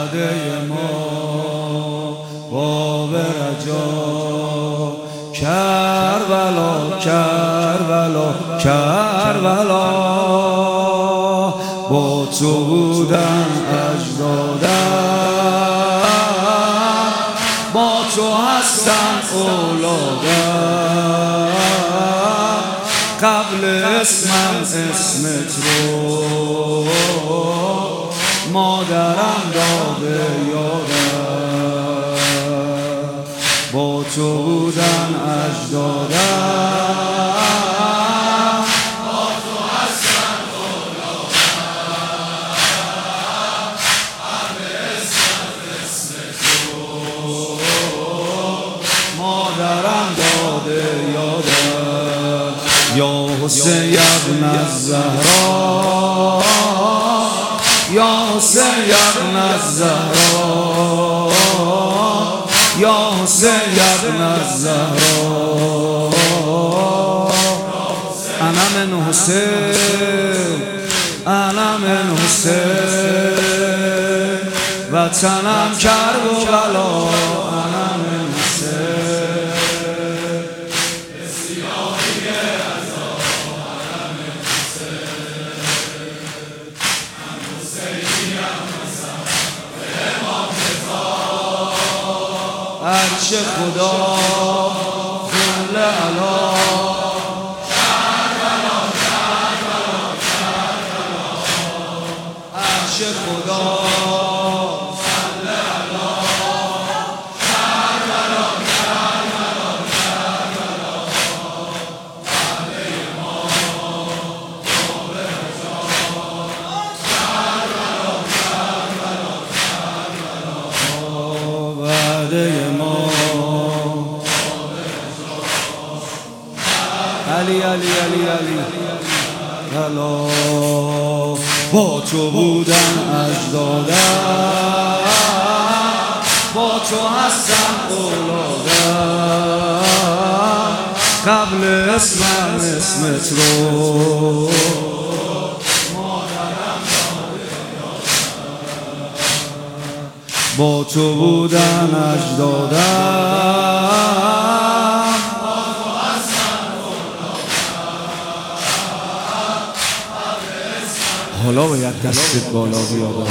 وعده ما باب رجا کربلا کربلا کربلا با تو بودن اجدادم با تو هستن اولادم قبل اسمم اسمت رو مادرم داده یادم با تو بودن اجدادم با تو هستن اولادم قبل اسمم اسمت رو مادرم داده یادم یا حسین ابن الزهرا یا حسین ابن الزهرا یا حسین ابن الزهرا انا من حسین انا من حسین وطنم کربلا انا من حسین عرش خدا خل علا کربلا کربلا کربلا عرش خدا صل علی کربلا کربلا کربلا وعده ما باب رجا کربلا کربلا کربلا وعده ما علی علی علی علی علا با تو بودن اجدادم با تو هستم اولادم قبل اسمم اسمت رو با تو بودن اجدادم حالا باید دستت بالا بیاد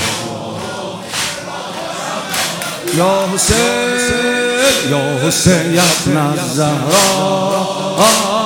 یا حسین ابن الزهرا